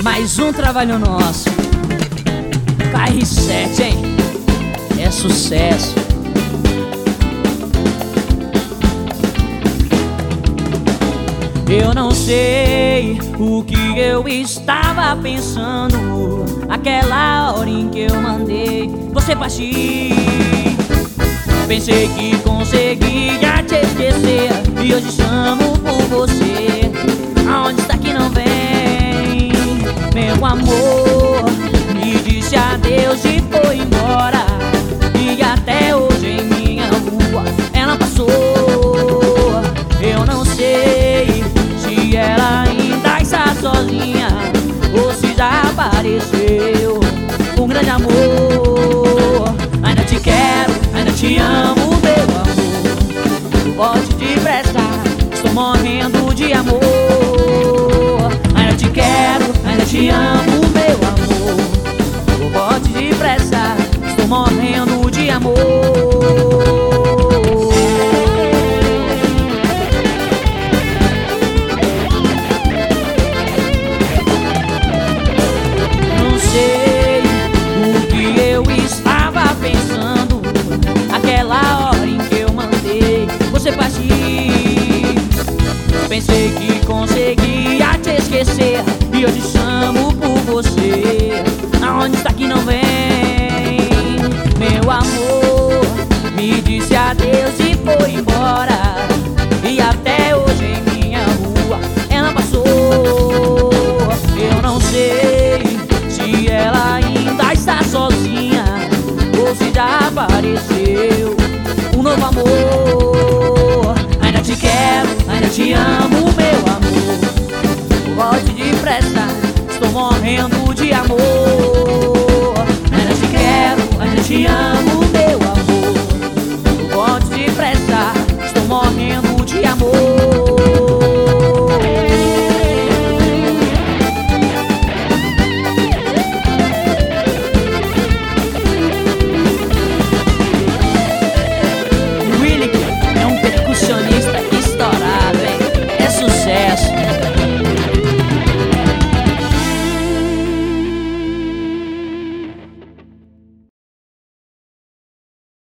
Mais um trabalho nosso. KR7, hein? É sucesso. Eu não sei o que eu estava pensando aquela hora em que eu mandei você partir. Pensei que conseguia te esquecer e hoje chamo por você. Aonde está que não vem? Meu amor, me disse adeus e foi embora. E até hoje em minha rua ela passou. Eu não sei se ela ainda está sozinha ou se já apareceu um grande amor. Ainda te quero, ainda te amo, meu amor. Pode depressa, estou morrendo de amor. Ainda te quero, ainda te amo, meu amor. Pode depressa, estou morrendo de amor. Pensei que conseguia te esquecer e hoje chamo por você. Aonde está que não vem? Meu amor, me disse adeus e foi embora. E até hoje em minha rua ela passou. Eu não sei se ela ainda está sozinha ou se já apareceu um novo amor.